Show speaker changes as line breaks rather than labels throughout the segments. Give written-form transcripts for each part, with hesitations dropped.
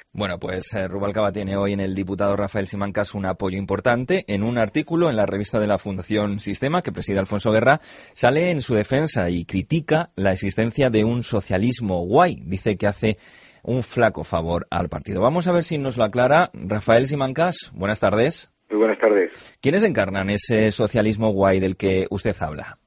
Bueno, pues Rubalcaba tiene hoy en el diputado Rafael Simancas un apoyo importante. En un artículo en la revista de la Fundación Sistema, que preside Alfonso Guerra, sale en su defensa y critica la existencia de un socialismo guay. Dice que hace un flaco favor al partido. Vamos a ver si nos lo aclara Rafael Simancas. Buenas tardes.
Muy buenas tardes.
¿Quiénes encarnan ese socialismo guay del que usted habla?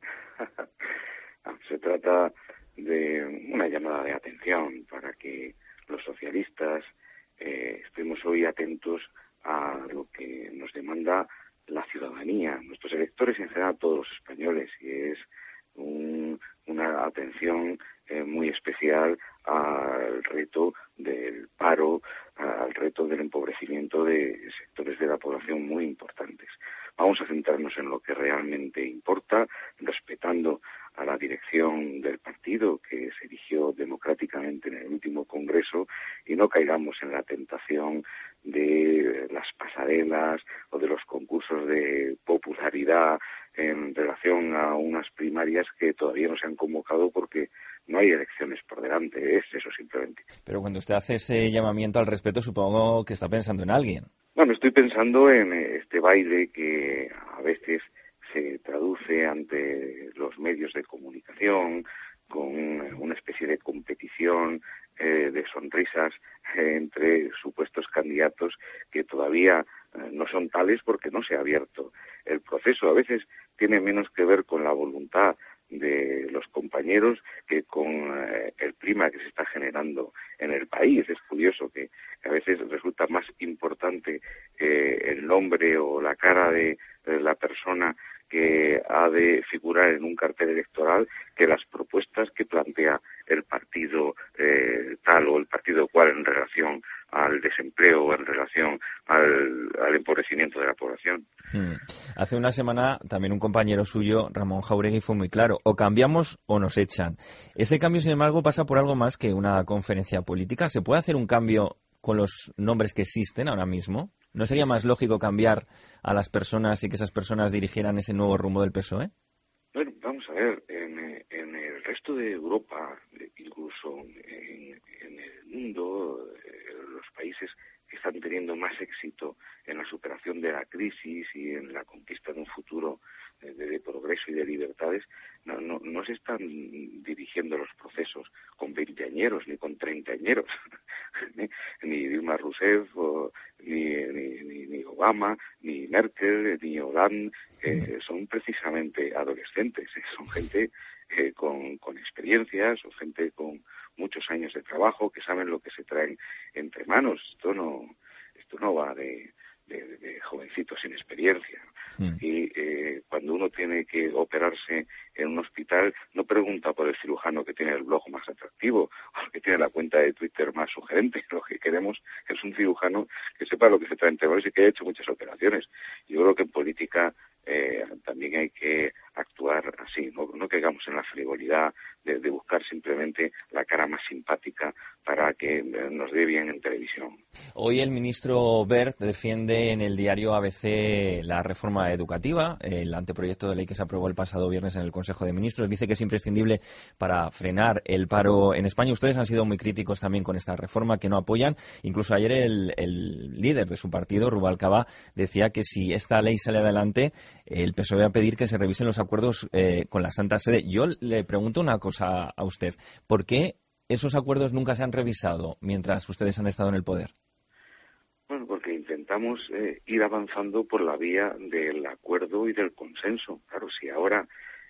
Se trata de una llamada de atención para que los socialistas estemos hoy atentos a lo que nos demanda la ciudadanía, nuestros electores y en general todos los españoles, y es una atención muy especial al reto del paro, al reto del empobrecimiento de sectores de la población muy importantes. Vamos a centrarnos en lo que realmente importa, respetando a la dirección del partido que se eligió democráticamente en el último congreso, y no caigamos en la tentación de las pasarelas o de los concursos de popularidad en relación a unas primarias que todavía no se han convocado porque no hay elecciones por delante. Es eso simplemente.
Pero cuando usted hace ese llamamiento al respeto, supongo que está pensando en alguien.
Bueno, estoy pensando en este baile que a veces se traduce ante los medios de comunicación con una especie de competición de sonrisas entre supuestos candidatos que todavía no son tales porque no se ha abierto el proceso. A veces tiene menos que ver con la voluntad de los compañeros que con el clima que se está generando en el país. Es curioso que a veces resulta más importante el nombre o la cara de la persona que ha de figurar en un cartel electoral que las propuestas que plantea el partido tal o el partido cual en relación al desempleo o en relación al empobrecimiento de la población.
Hace una semana también un compañero suyo, Ramón Jáuregui, fue muy claro: o cambiamos o nos echan. Ese cambio, sin embargo, pasa por algo más que una conferencia política. ¿Se puede hacer un cambio con los nombres que existen ahora mismo? ¿No sería más lógico cambiar a las personas y que esas personas dirigieran ese nuevo rumbo del PSOE?
Bueno, vamos a ver, en el resto de Europa, incluso en el mundo, los países que están teniendo más éxito en la superación de la crisis y en la conquista de un futuro de progreso y de libertades, no se están dirigiendo los procesos con veinteañeros ni con treintañeros, ni Dilma Rousseff, ni Obama, ni Merkel, ni Hollande, son precisamente adolescentes, son gente con experiencia, son gente con muchos años de trabajo, que saben lo que se traen entre manos. Esto no va de jovencitos sin experiencia. Y cuando uno tiene que operarse en un hospital, no pregunta por el cirujano que tiene el blog más atractivo o el que tiene la cuenta de Twitter más sugerente. Lo que queremos es un cirujano que sepa lo que se trae entre manos y que haya hecho muchas operaciones. Yo creo que en política también hay que actuar así, no caigamos en la frivolidad de buscar simplemente la cara más simpática para que nos dé bien en televisión.
Hoy el ministro Wert defiende en el diario ABC la reforma educativa, el anteproyecto de ley que se aprobó el pasado viernes en el Consejo de Ministros. Dice que es imprescindible para frenar el paro en España. Ustedes han sido muy críticos también con esta reforma, que no apoyan. Incluso ayer el líder de su partido, Rubalcaba, decía que si esta ley sale adelante, el PSOE va a pedir que se revisen los acuerdos con la Santa Sede. Yo le pregunto una cosa a usted: ¿por qué esos acuerdos nunca se han revisado mientras ustedes han estado en el poder?
Bueno, porque intentamos ir avanzando por la vía del acuerdo y del consenso. Claro, si ahora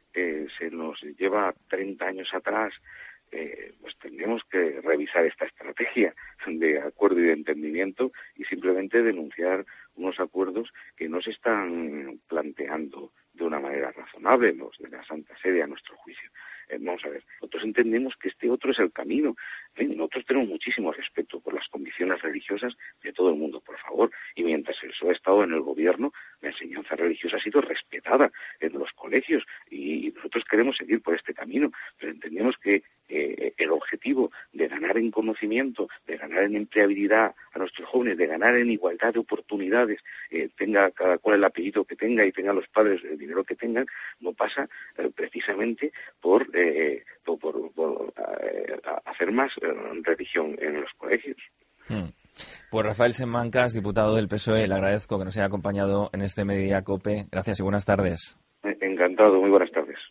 se nos lleva 30 años atrás, pues tendremos que revisar esta estrategia de acuerdo y de entendimiento y simplemente denunciar unos acuerdos que no se están planteando de una manera razonable, los de la Santa Sede, a nuestro juicio. Vamos a ver, nosotros entendemos que este otro es el camino. Nosotros tenemos muchísimo respeto por las convicciones religiosas de todo el mundo, por favor. Y mientras el PSOE ha estado en el gobierno, la enseñanza religiosa ha sido respetada en los colegios y nosotros queremos seguir por este camino, pero entendemos que el objetivo de ganar en conocimiento, de ganar en empleabilidad a nuestros jóvenes, de ganar en igualdad de oportunidades, tenga cada cual el apellido que tenga y tengan los padres el dinero que tengan, no pasa precisamente por hacer más religión en los colegios.
Pues Rafael Semancas, diputado del PSOE, le agradezco que nos haya acompañado en este Mediodía COPE. Gracias y buenas tardes.
Encantado, muy buenas tardes.